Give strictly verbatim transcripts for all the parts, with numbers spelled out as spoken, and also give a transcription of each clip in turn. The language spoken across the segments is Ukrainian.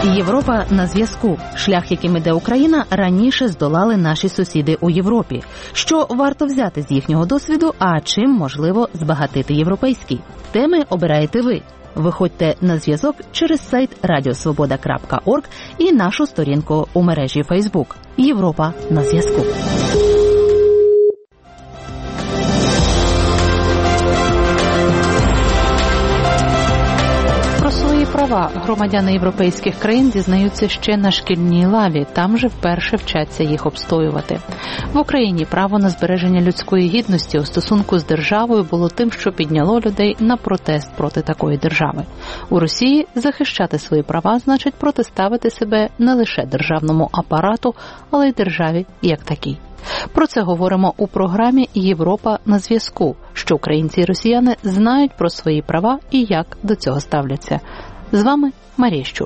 Європа на зв'язку. Шлях, яким іде Україна, раніше здолали наші сусіди у Європі. Що варто взяти з їхнього досвіду, а чим можливо збагатити європейський? Теми обираєте ви. Виходьте на зв'язок через сайт радіосвобода крапка орг і нашу сторінку у мережі Фейсбук. Європа на зв'язку. Права громадяни європейських країн дізнаються ще на шкільній лаві, там же вперше вчаться їх обстоювати. В Україні право на збереження людської гідності у стосунку з державою було тим, що підняло людей на протест проти такої держави. У Росії захищати свої права значить протиставити себе не лише державному апарату, але й державі як такій. Про це говоримо у програмі «Європа на зв'язку», що українці і росіяни знають про свої права і як до цього ставляться. З вами Марія Щур.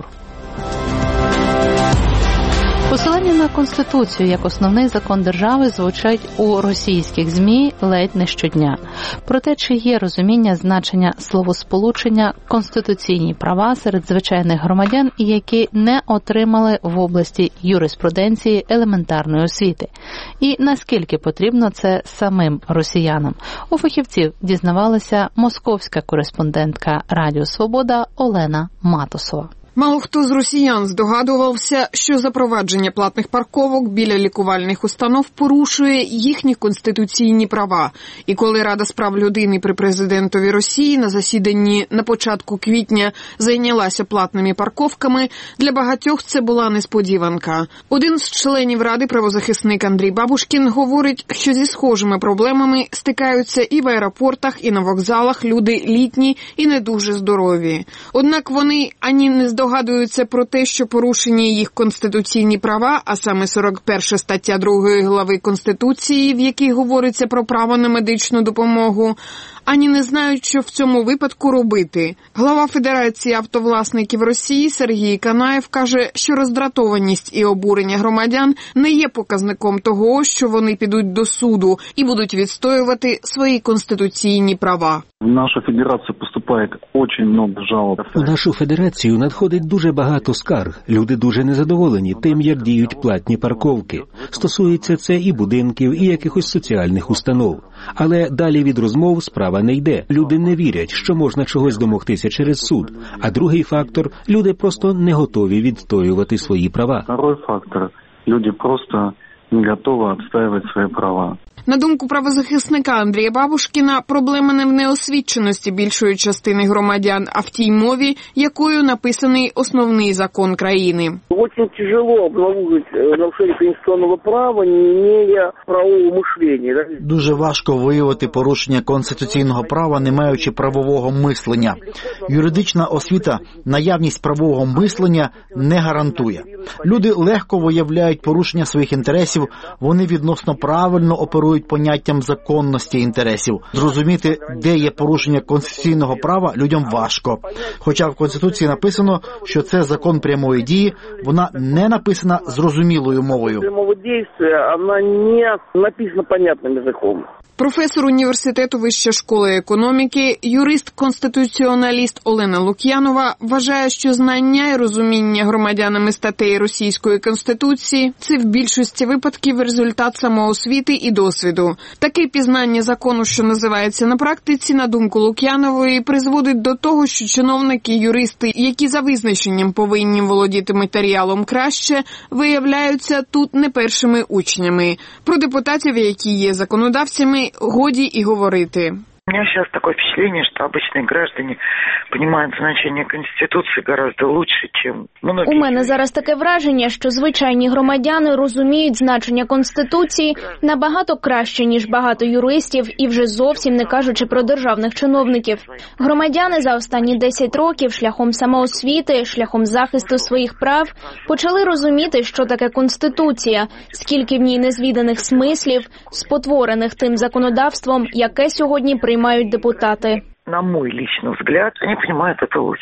Посилання на Конституцію як основний закон держави звучать у російських ЗМІ ледь не щодня. Проте, чи є розуміння значення словосполучення «конституційні права» серед звичайних громадян, які не отримали в області юриспруденції елементарної освіти? І наскільки потрібно це самим росіянам? У фахівців дізнавалася московська кореспондентка Радіо Свобода Олена Матосова. Мало хто з росіян здогадувався, що запровадження платних парковок біля лікувальних установ порушує їхні конституційні права. І коли Рада з прав людини при президентові Росії на засіданні на початку квітня зайнялася платними парковками, для багатьох це була несподіванка. Один з членів Ради, правозахисник Андрій Бабушкін, говорить, що зі схожими проблемами стикаються і в аеропортах, і на вокзалах люди літні і не дуже здорові. Однак вони ані не здогадуються, Догадуються про те, що порушені їх конституційні права, а саме сорок перша стаття другої глави Конституції, в якій говориться про право на медичну допомогу, ані не знають, що в цьому випадку робити. Глава Федерації автовласників Росії Сергій Канаєв каже, що роздратованість і обурення громадян не є показником того, що вони підуть до суду і будуть відстоювати свої конституційні права. В нашу федерацію поступає дуже багато жалоб. У нашу федерацію надходить дуже багато скарг. Люди дуже незадоволені тим, як діють платні парковки. Стосується це і будинків, і якихось соціальних установ. Але далі від розмов справа не йде. Люди не вірять, що можна чогось домогтися через суд. А другий фактор – люди просто не готові відстоювати свої права. Другий фактор – люди просто не готові відстоювати свої права. На думку правозахисника Андрія Бабушкіна, проблема не в неосвіченості більшої частини громадян, а в тій мові, якою написаний основний закон країни. Дуже тяжело обнаружити нарушення конституційного права, не має правового мислення. Дуже важко виявити порушення конституційного права, не маючи правового мислення. Юридична освіта наявність правового мислення не гарантує. Люди легко виявляють порушення своїх інтересів, вони відносно правильно оперують поняттям законності інтересів. Зрозуміти, де є порушення конституційного права, людям важко. Хоча в Конституції написано, що це закон прямої дії, вона не написана зрозумілою мовою. Прямого дії, вона не написана понятним язиком. Професор університету Вища школа економіки, юрист-конституціоналіст Олена Лук'янова вважає, що знання і розуміння громадянами статей Російської Конституції – це в більшості випадків результат самоосвіти і досвіду. Таке пізнання закону, що називається на практиці, на думку Лук'янової, призводить до того, що чиновники, юристи, які за визначенням повинні володіти матеріалом краще, виявляються тут не першими учнями. Про депутатів, які є законодавцями, годі і говорити. У меня сейчас такое впечатление, что обычные граждане понимают значение Конституции гораздо лучше, чем многие. У мене зараз таке враження, що звичайні громадяни розуміють значення Конституції набагато краще, ніж багато юристів, і вже зовсім не кажучи про державних чиновників. Громадяни за останні десять років шляхом самоосвіти, шляхом захисту своїх прав почали розуміти, що таке Конституція, скільки в ній незвіданих смислів, спотворених тим законодавством, яке сьогодні приймають депутати. На мой личный взгляд, они понимают это лучше.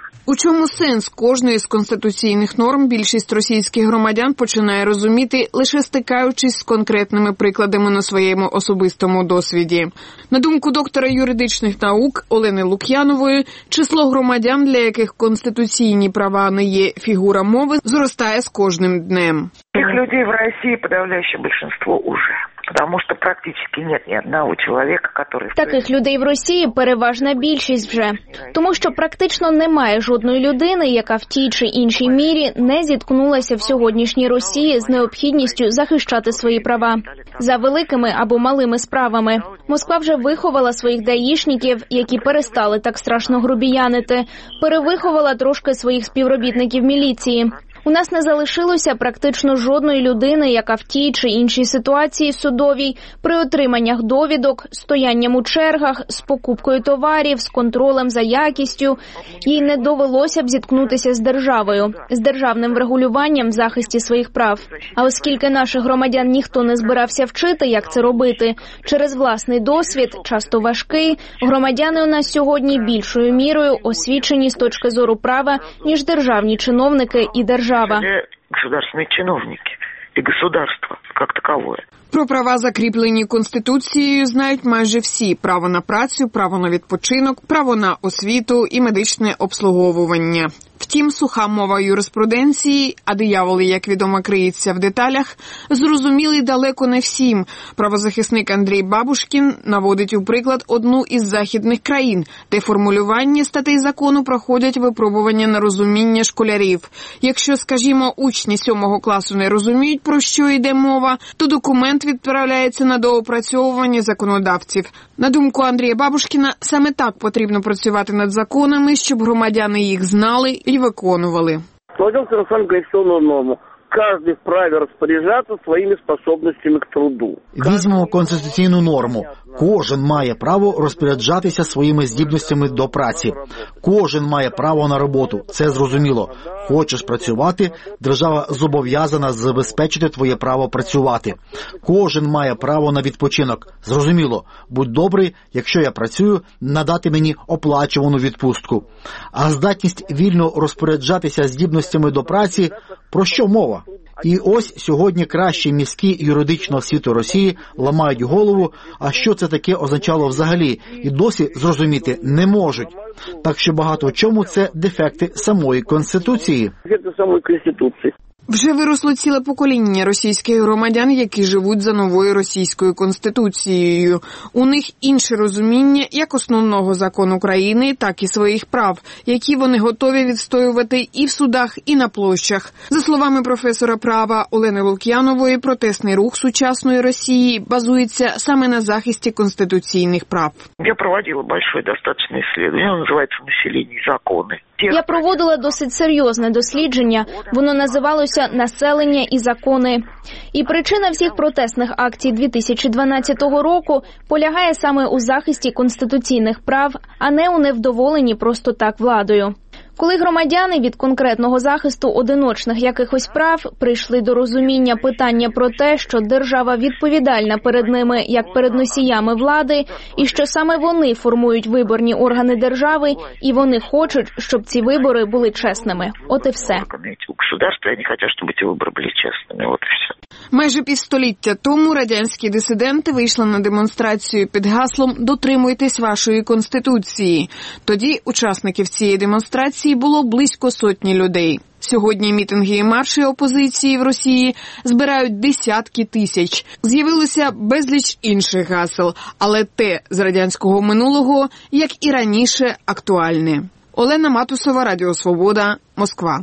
У чому сенс кожної з конституційних норм більшість російських громадян починає розуміти, лише стикаючись з конкретними прикладами на своєму особистому досвіді. На думку доктора юридичних наук Олени Лук'янової, число громадян, для яких конституційні права не є фігура мови, зростає з кожним днем. Тих людей в Росії подавляюче більшість уже. Тому що практично нет ні одного чоловіка, який... Таких людей в Росії переважна більшість вже. Тому що практично немає жодної людини, яка в тій чи іншій мірі не зіткнулася в сьогоднішній Росії з необхідністю захищати свої права. За великими або малими справами. Москва вже виховала своїх даїшників, які перестали так страшно грубіянити. Перевиховала трошки своїх співробітників міліції. У нас не залишилося практично жодної людини, яка в тій чи іншій ситуації судовій, при отриманнях довідок, стоянням у чергах, з покупкою товарів, з контролем за якістю, їй не довелося б зіткнутися з державою, з державним врегулюванням в захисті своїх прав. А оскільки наших громадян ніхто не збирався вчити, як це робити, через власний досвід, часто важкий, громадяни у нас сьогодні більшою мірою освічені з точки зору права, ніж державні чиновники і держава. Государственные чиновники и государство как таковое. Про права, закріплені Конституцією, знають майже всі. Право на працю, право на відпочинок, право на освіту і медичне обслуговування. Втім, суха мова юриспруденції, а диявол, як відомо, криється в деталях, зрозуміли далеко не всім. Правозахисник Андрій Бабушкін наводить у приклад одну із західних країн, де формулювання статей закону проходять випробування на розуміння школярів. Якщо, скажімо, учні сьомого класу не розуміють, про що йде мова, то документ відправляється на доопрацьовування законодавців. На думку Андрія Бабушкіна, саме так потрібно працювати над законами, щоб громадяни їх знали і виконували. Сложился на самом конституционную норму. Каждый вправе распоряжаться своими способностями к труду. Візьмемо конституційну норму. Кожен має право розпоряджатися своїми здібностями до праці. Кожен має право на роботу. Це зрозуміло. Хочеш працювати, держава зобов'язана забезпечити твоє право працювати. Кожен має право на відпочинок. Зрозуміло. Будь добрий, якщо я працюю, надати мені оплачувану відпустку. А здатність вільно розпоряджатися здібностями до праці – про що мова? І ось сьогодні кращі мізки юридичного світу Росії ламають голову, а що це таке означало взагалі, і досі зрозуміти не можуть. Так що багато в чому це дефекти самої Конституції. Дефекти самої Конституції. Вже виросло ціле покоління російських громадян, які живуть за новою російською конституцією. У них інше розуміння як основного закону країни, так і своїх прав, які вони готові відстоювати і в судах, і на площах. За словами професора права Олени Лук'янової, протестний рух сучасної Росії базується саме на захисті конституційних прав. Я проводила большое достаточно исследование, воно називається «Населення і закони». Я проводила досить серйозне дослідження, воно називалося «Населення і закони». І причина всіх протестних акцій дві тисячі дванадцятого року полягає саме у захисті конституційних прав, а не у невдоволенні просто так владою. Коли громадяни від конкретного захисту одиночних якихось прав прийшли до розуміння питання про те, що держава відповідальна перед ними як перед носіями влади, і що саме вони формують виборні органи держави, і вони хочуть, щоб ці вибори були чесними. От і все. У государства вони хочуть, щоб ці вибори були чесними. От і все. Майже півстоліття тому радянські дисиденти вийшли на демонстрацію під гаслом «Дотримуйтесь вашої Конституції». Тоді учасників цієї демонстрації було близько сотні людей. Сьогодні мітинги і марші опозиції в Росії збирають десятки тисяч. З'явилося безліч інших гасел, але те з радянського минулого, як і раніше, актуальне. Олена Матусова, Радіо Свобода, Москва.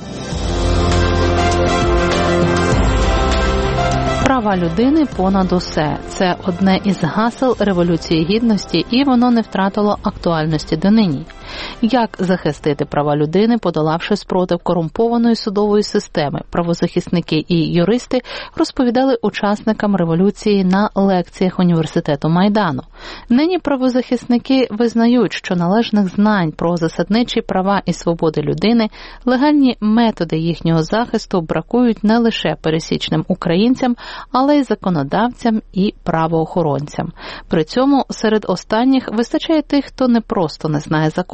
Права людини понад усе – це одне із гасел Революції Гідності, і воно не втратило актуальності донині. Як захистити права людини, подолавши спротив корумпованої судової системи, правозахисники і юристи розповідали учасникам революції на лекціях університету Майдану. Нині правозахисники визнають, що належних знань про засадничі права і свободи людини, легальні методи їхнього захисту бракують не лише пересічним українцям, але й законодавцям і правоохоронцям. При цьому серед останніх вистачає тих, хто не просто не знає законів,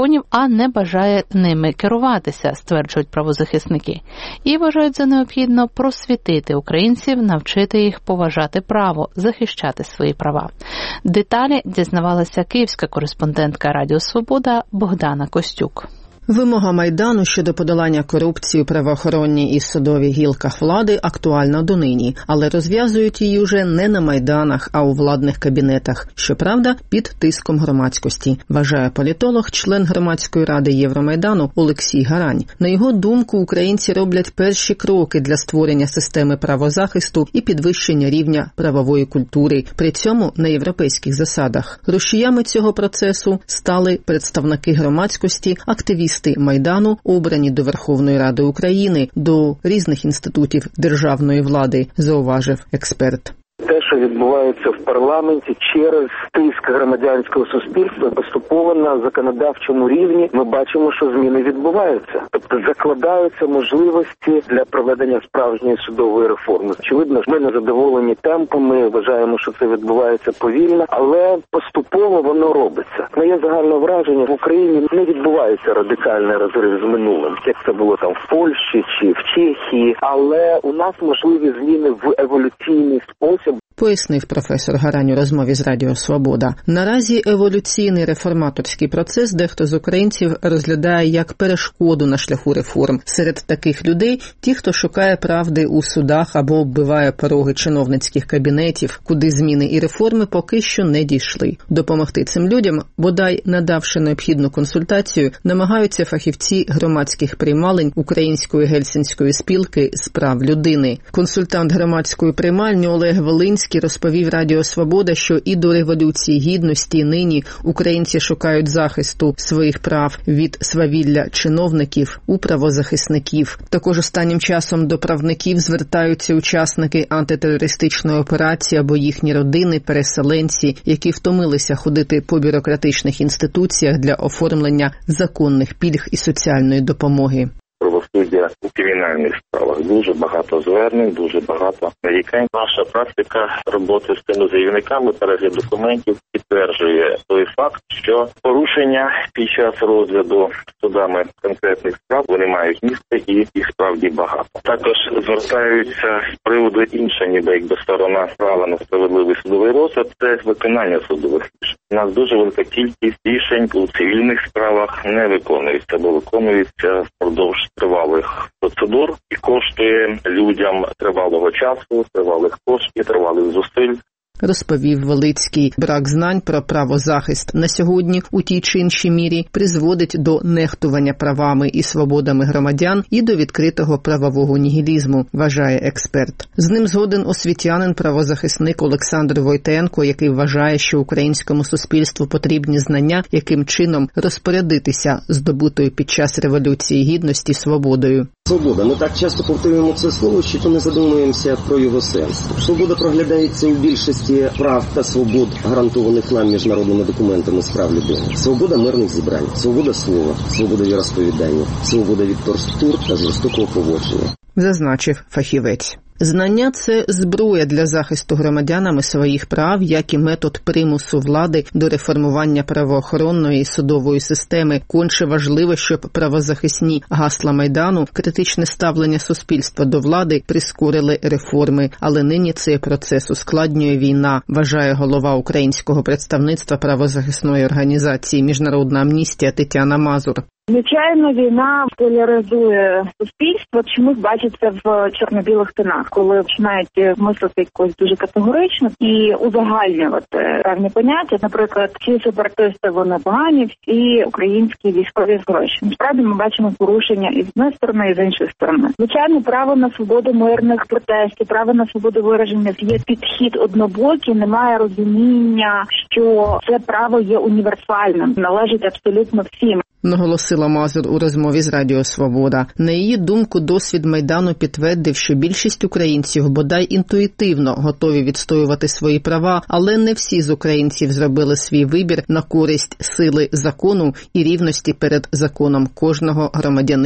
законів, а не бажає ними керуватися, стверджують правозахисники. І вважають за необхідно просвітити українців, навчити їх поважати право, захищати свої права. Деталі дізнавалася київська кореспондентка Радіо Свобода Богдана Костюк. Вимога Майдану щодо подолання корупції у правоохоронній і судовій гілках влади актуальна донині, але розв'язують її вже не на майданах, а у владних кабінетах. Щоправда, під тиском громадськості, вважає політолог, член громадської ради Євромайдану Олексій Гарань. На його думку, українці роблять перші кроки для створення системи правозахисту і підвищення рівня правової культури, при цьому на європейських засадах. Рушіями цього процесу стали представники громадськості, активісти Майдану, обрані до Верховної Ради України, до різних інститутів державної влади, зауважив експерт. Те, що відбувається в парламенті через тиск громадянського суспільства, поступово на законодавчому рівні ми бачимо, що зміни відбуваються. Тобто закладаються можливості для проведення справжньої судової реформи. Очевидно, ми не задоволені темпами, вважаємо, що це відбувається повільно, але поступово воно робиться. Моє загальне враження, в Україні не відбувається радикальний розрив з минулим, як це було там в Польщі чи в Чехії, але у нас можливі зміни в еволюційний спосіб. Пояснив професор Гарань у розмові з Радіо Свобода. Наразі еволюційний реформаторський процес дехто з українців розглядає як перешкоду на шляху реформ. Серед таких людей – ті, хто шукає правди у судах або оббиває пороги чиновницьких кабінетів, куди зміни і реформи поки що не дійшли. Допомогти цим людям, бодай надавши необхідну консультацію, намагаються фахівці громадських приймалень Української гельсінської спілки з прав людини. Консультант громадської приймальні Олег Волинський розповів Радіо Свобода, що і до Революції Гідності нині українці шукають захисту своїх прав від свавілля чиновників у правозахисників. Також останнім часом до правників звертаються учасники антитерористичної операції або їхні родини, переселенці, які втомилися ходити по бюрократичних інституціях для оформлення законних пільг і соціальної допомоги. Правосуддя у кримінальних справах. Дуже багато звернень, дуже багато нарікань. Наша практика роботи з тими заявниками, перегляд документів підтверджує той факт, що порушення під час розгляду судами конкретних справ вони мають місце і їх справді багато. Також звертаються з приводу інша, ніби якби сторона права на справедливий судовий розгляд, це виконання судових рішень. У нас дуже велика кількість рішень у цивільних справах не виконується, бо виконується впродовж тривалих процедур і коштує людям тривалого часу, тривалих коштів, тривалих зусиль. Розповів Велицький. Брак знань про правозахист на сьогодні у тій чи іншій мірі призводить до нехтування правами і свободами громадян і до відкритого правового нігілізму, вважає експерт. З ним згоден освітянин-правозахисник Олександр Войтенко, який вважає, що українському суспільству потрібні знання, яким чином розпорядитися здобутою під час Революції Гідності свободою. Свобода. Ми так часто повторюємо це слово, що то не задумуємося про його сенс. Свобода проглядається у більшості прав та свобод, гарантованих нам міжнародними документами з прав людини. Свобода мирних зібрань, свобода слова, свобода віросповідання, свобода від тортур та жорстокого поводження. Зазначив фахівець. Знання – це зброя для захисту громадянами своїх прав, як і метод примусу влади до реформування правоохоронної і судової системи. Конче важливо, щоб правозахисні гасла Майдану, критичне ставлення суспільства до влади прискорили реформи. Але нині цей процес ускладнює війна, вважає голова українського представництва правозахисної організації «Міжнародна амністія» Тетяна Мазур. Звичайно, війна поляризує суспільство, чомусь бачиться в чорно-білих тонах, коли починають мислити якось дуже категорично і узагальнювати певні поняття. Наприклад, всі сепаратисти, вони погані, всі українські військові гроші. Насправді ми бачимо порушення і з однієї сторони, і з іншої сторони. Звичайно, право на свободу мирних протестів, право на свободу вираження є підхід однобокий, немає розуміння, що це право є універсальним, належить абсолютно всім. Наголосила Мазур у розмові з Радіо Свобода. На її думку, досвід Майдану підтвердив, що більшість українців бодай інтуїтивно готові відстоювати свої права, але не всі з українців зробили свій вибір на користь сили закону і рівності перед законом кожного громадянина.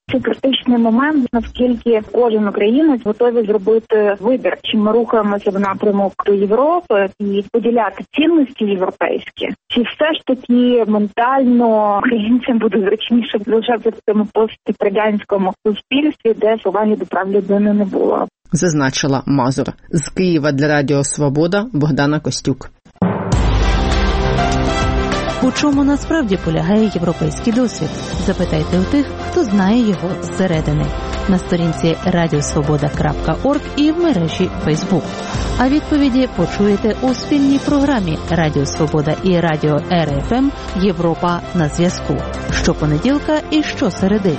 Це критичний момент, наскільки кожен українець готовий зробити вибір, чи ми рухаємося в напрямок до Європи і поділяти цінності європейські, чи все ж таки ментально українцям буде зручніше залишатися в цьому пострадянському суспільстві, де поваги до прав людини не було. Зазначила Мазур. З Києва для Радіо Свобода Богдана Костюк. У чому насправді полягає європейський досвід? Запитайте у тих, хто знає його зсередини. На сторінці радіосвобода крапка орг і в мережі Фейсбук. А відповіді почуєте у спільній програмі Радіо Свобода і Радіо Ер Еф Ем «Європа на зв'язку». Щопонеділка і щосереди.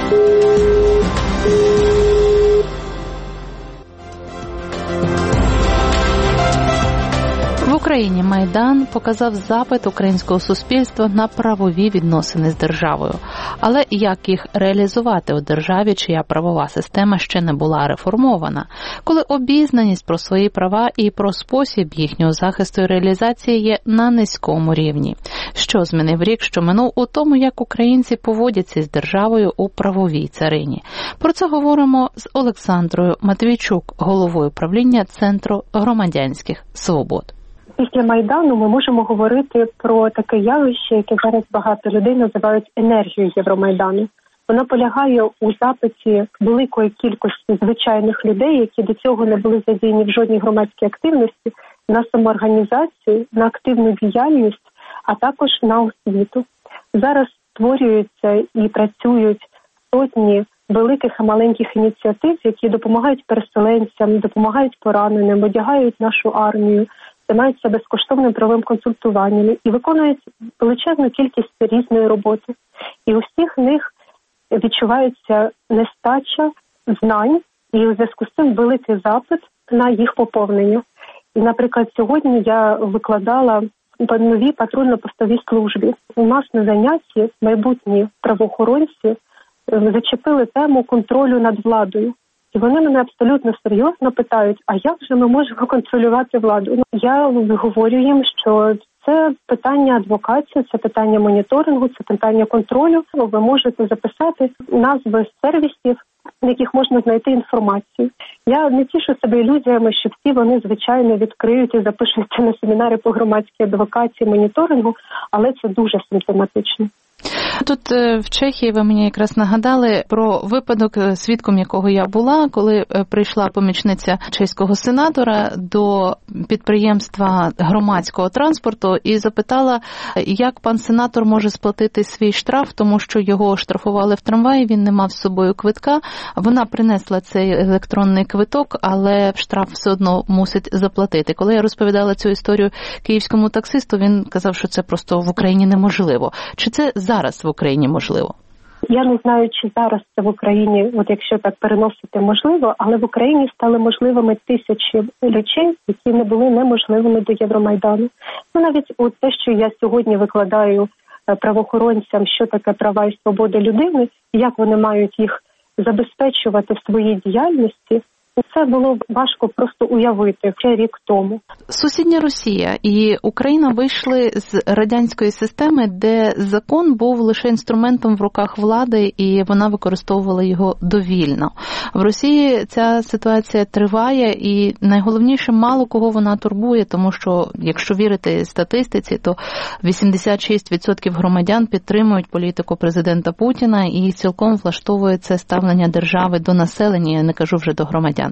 В Україні Майдан показав запит українського суспільства на правові відносини з державою. Але як їх реалізувати у державі, чия правова система ще не була реформована, коли обізнаність про свої права і про спосіб їхнього захисту і реалізації є на низькому рівні? Що змінив рік, що минув у тому, як українці поводяться з державою у правовій царині? Про це говоримо з Олександрою Матвійчук, головою правління Центру громадянських свобод. Після Майдану ми можемо говорити про таке явище, яке зараз багато людей називають енергією Євромайдану. Воно полягає у запиті великої кількості звичайних людей, які до цього не були задіяні в жодній громадській активності, на самоорганізацію, на активну діяльність, а також на освіту. Зараз створюються і працюють сотні великих і маленьких ініціатив, які допомагають переселенцям, допомагають пораненим, одягають нашу армію, займаються безкоштовним правовим консультуванням і виконують величезну кількість різної роботи. І у всіх них відчувається нестача знань, і у зв'язку з цим великий запит на їх поповнення. І, наприклад, сьогодні я викладала по новій патрульно-постовій службі. У нас на занятті майбутні правоохоронці зачепили тему контролю над владою. І вони мене абсолютно серйозно питають, а як же ми можемо контролювати владу? Ну, я говорю їм, що це питання адвокації, це питання моніторингу, це питання контролю. Ви можете записати назви сервісів, на яких можна знайти інформацію. Я не тішу себе ілюзіями, що всі вони, звичайно, відкриють і запишуться на семінари по громадській адвокації, моніторингу, але це дуже симптоматично. Тут в Чехії ви мені якраз нагадали про випадок, свідком якого я була, коли прийшла помічниця чеського сенатора до підприємства громадського транспорту і запитала, як пан сенатор може сплатити свій штраф, тому що його штрафували в трамваї, він не мав з собою квитка. Вона принесла цей електронний квиток, але штраф все одно мусить заплатити. Коли я розповідала цю історію київському таксисту, він казав, що це просто в Україні неможливо. Чи це зараз в Україні можливо? Я не знаю, чи зараз це в Україні, от якщо так переносити, можливо, але в Україні стали можливими тисячі речей, які не були неможливими до Євромайдану. Ну, навіть от те, що я сьогодні викладаю правоохоронцям, що таке права і свободи людини, як вони мають їх забезпечувати в своїй діяльності, це було важко просто уявити ще рік тому. Сусідня Росія і Україна вийшли з радянської системи, де закон був лише інструментом в руках влади, і вона використовувала його довільно. В Росії ця ситуація триває, і найголовніше, мало кого вона турбує, тому що, якщо вірити статистиці, то вісімдесят шість відсотків громадян підтримують політику президента Путіна і цілком влаштовує це ставлення держави до населення, я не кажу вже до громадян.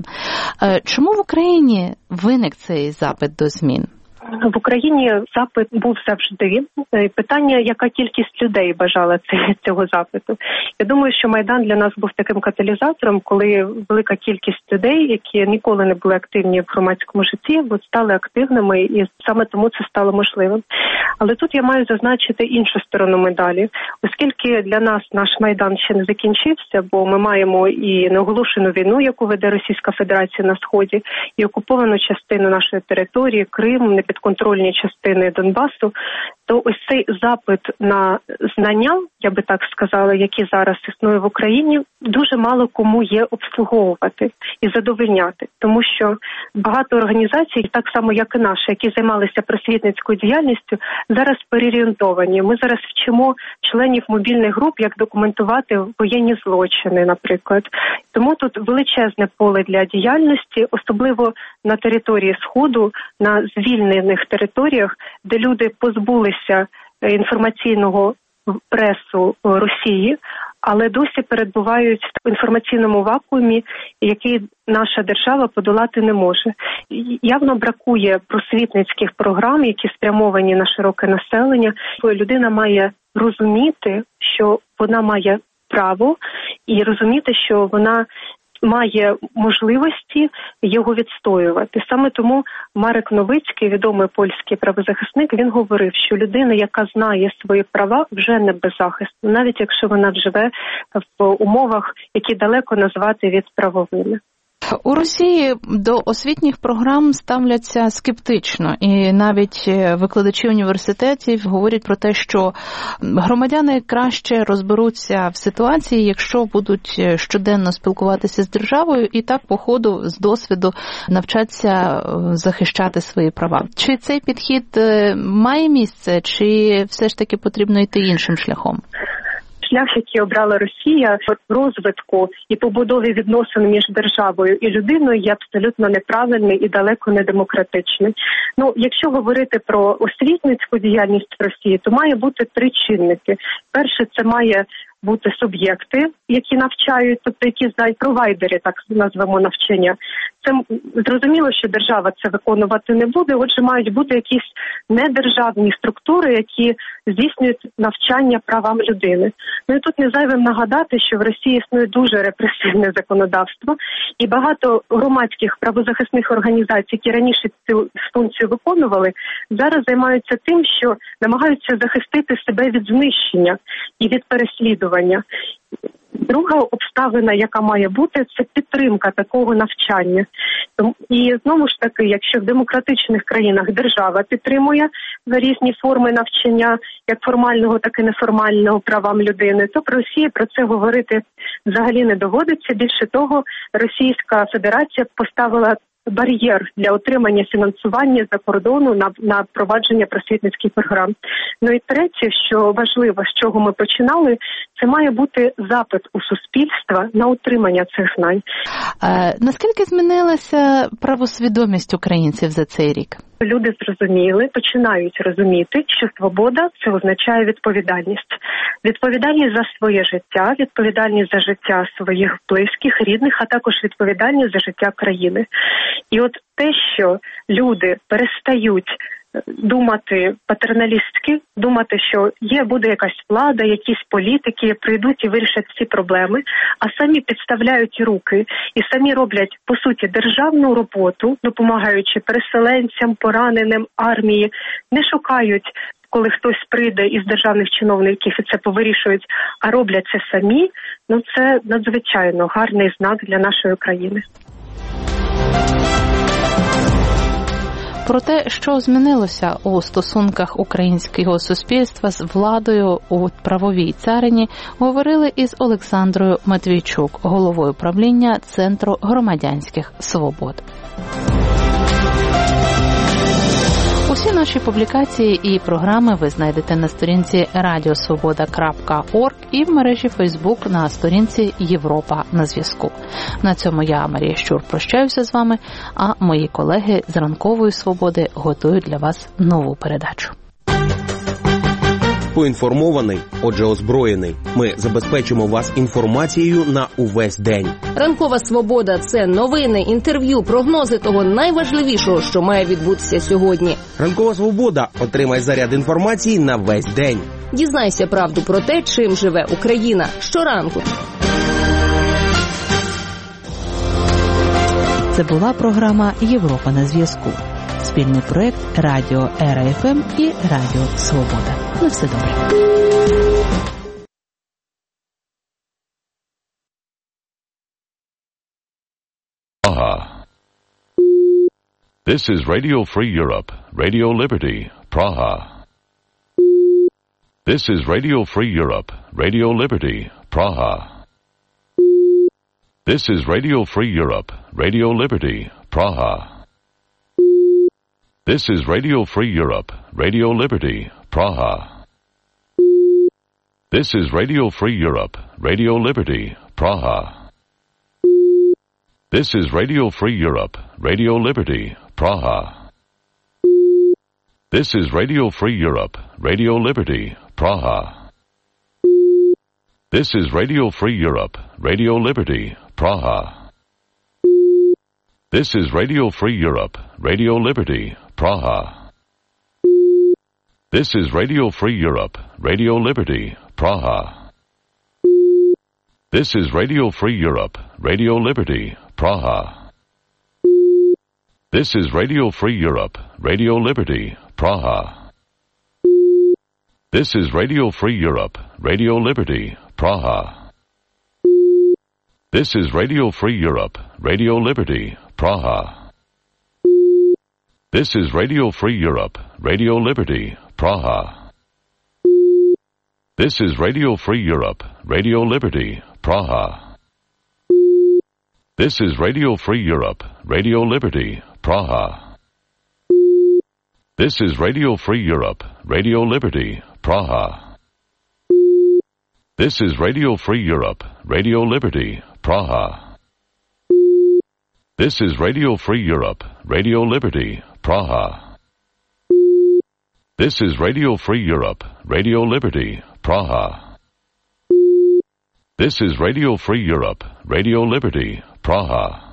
Чому в Україні виник цей запит до змін? В Україні запит був завжди. Питання, яка кількість людей бажала цього запиту. Я думаю, що Майдан для нас був таким каталізатором, коли велика кількість людей, які ніколи не були активні в громадському житті, от стали активними, і саме тому це стало можливим. Але тут я маю зазначити іншу сторону медалі. Оскільки для нас наш Майдан ще не закінчився, бо ми маємо і неоголошену війну, яку веде Російська Федерація на Сході, і окуповану частину нашої території, Крим, непідконтрольні частини Донбасу, то ось цей запит на знання, я би так сказала, які зараз існує в Україні, дуже мало кому є обслуговувати і задовольняти. Тому що багато організацій, так само як і наші, які займалися просвітницькою діяльністю, зараз переорієнтовані. Ми зараз вчимо членів мобільних груп, як документувати воєнні злочини, наприклад. Тому тут величезне поле для діяльності, особливо на території Сходу, на звільнених територіях, де люди позбулися інформаційного пресу Росії, але досі перебувають в інформаційному вакуумі, який наша держава подолати не може. Явно бракує просвітницьких програм, які спрямовані на широке населення. Людина має розуміти, що вона має право, і розуміти, що вона має можливості його відстоювати. Саме тому Марек Новицький, відомий польський правозахисник, він говорив, що людина, яка знає свої права, вже не беззахисна, навіть якщо вона живе в умовах, які далеко назвати від правовими. У Росії до освітніх програм ставляться скептично, і навіть викладачі університетів говорять про те, що громадяни краще розберуться в ситуації, якщо будуть щоденно спілкуватися з державою і так по ходу з досвіду навчаться захищати свої права. Чи цей підхід має місце, чи все ж таки потрібно йти іншим шляхом? Шлях, який обрала Росія в розвитку і побудові відносин між державою і людиною, є абсолютно неправильний і далеко не демократичний. Ну, якщо говорити про освітницьку діяльність в Росії, то має бути три чинники. Перше, це має бути суб'єкти, які навчають, тобто які знають провайдери, так назвемо, навчання. Це зрозуміло, що держава це виконувати не буде, отже, мають бути якісь недержавні структури, які здійснюють навчання правам людини. Ну і тут не зайвим нагадати, що в Росії існує дуже репресивне законодавство, і багато громадських правозахисних організацій, які раніше цю функцію виконували, зараз займаються тим, що намагаються захистити себе від знищення і від переслідування. Друга обставина, яка має бути, це підтримка такого навчання. І знову ж таки, якщо в демократичних країнах держава підтримує різні форми навчання, як формального, так і неформального правам людини, то про Росії про це говорити взагалі не доводиться. Більше того, Російська Федерація поставила бар'єр для отримання фінансування за кордону на, на провадження просвітницьких програм. Ну і третє, що важливо, з чого ми починали, це має бути запит у суспільства на отримання цих знань. А наскільки змінилася правосвідомість українців за цей рік? Люди зрозуміли, починають розуміти, що свобода – це означає відповідальність. Відповідальність за своє життя, відповідальність за життя своїх близьких, рідних, а також відповідальність за життя країни. І от те, що люди перестають думати патерналістськи, думати, що є, буде якась влада, якісь політики прийдуть і вирішать всі проблеми, а самі підставляють руки і самі роблять, по суті, державну роботу, допомагаючи переселенцям, пораненим, армії, не шукають, коли хтось прийде із державних чиновників і це повирішують, а роблять це самі, ну це надзвичайно гарний знак для нашої країни. Про те, що змінилося у стосунках українського суспільства з владою у правовій царині, говорили із Олександрою Матвійчук, головою правління Центру громадянських свобод. Усі наші публікації і програми ви знайдете на сторінці радіосвобода крапка орг і в мережі Фейсбук на сторінці Європа на зв'язку. На цьому я, Марія Щур, прощаюся з вами, а мої колеги з Ранкової Свободи готують для вас нову передачу. Поінформований, отже озброєний. Ми забезпечимо вас інформацією на увесь день. Ранкова Свобода – це новини, інтерв'ю, прогнози того найважливішого, що має відбутися сьогодні. Ранкова Свобода – отримай заряд інформації на весь день. Дізнайся правду про те, чим живе Україна. Щоранку. Це була програма «Європа на зв'язку». Спільний проект Радіо ЕРА-ФМ і Радіо Свобода. На все добре. Praha. This is Radio Free Europe, Radio Liberty, Praha. This is Radio Free Europe, Radio Liberty, Praha. This is Radio Free Europe, Radio Liberty, Praha. This is Radio Free Europe, Radio Liberty, Praha. This is Radio Free Europe, Radio Liberty, Praha. This is Radio Free Europe, Radio Liberty, Praha. This is Radio Free Europe, Radio Liberty, Praha. This is Radio Free Europe, Radio Liberty, Praha. This is Radio Free Europe, Radio Liberty, Praha. This is Radio Free Europe, Radio Liberty, Praha. This is Radio Free Europe, Radio Liberty, Praha. This is Radio Free Europe, Radio Liberty, Praha. This is Radio Free Europe, Radio Liberty, Praha. This is Radio Free Europe, Radio Liberty, Praha. This is Radio Free Europe, Radio Liberty, Praha. This is Radio Free Europe, Radio Liberty, Praha. This is Radio Free Europe, Radio Liberty, Praha. This is Radio Free Europe, Radio Liberty, Praha. This is Radio Free Europe, Radio Liberty, Praha. This is Radio Free Europe, Radio Liberty, Praha. This is Radio Free Europe, Radio Liberty, Praha. This is Radio Free Europe, Radio Liberty, Praha.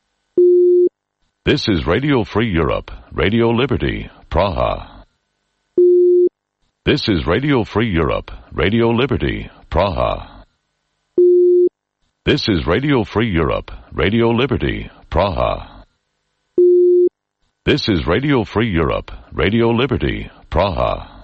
This is Radio Free Europe, Radio Liberty, Praha. This is Radio Free Europe, Radio Liberty, Praha. This is Radio Free Europe, Radio Liberty, Praha. This is Radio Free Europe, Radio Liberty, Praha.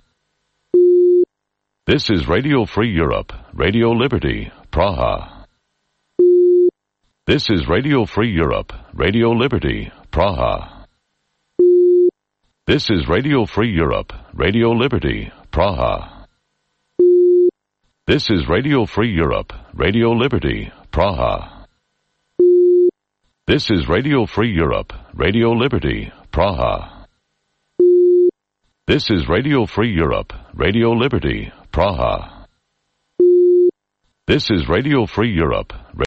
This is Radio Free Europe, Radio Liberty, Praha. This is Radio Free Europe, Radio Liberty, Praha. This is Radio Free Europe, Radio Liberty, Praha. This is Radio Free Europe, Radio Liberty, Praha. This is Radio Free Europe, Radio Liberty, Praha. This is Radio Free Europe, Radio Liberty, Praha. This is Radio Free Europe.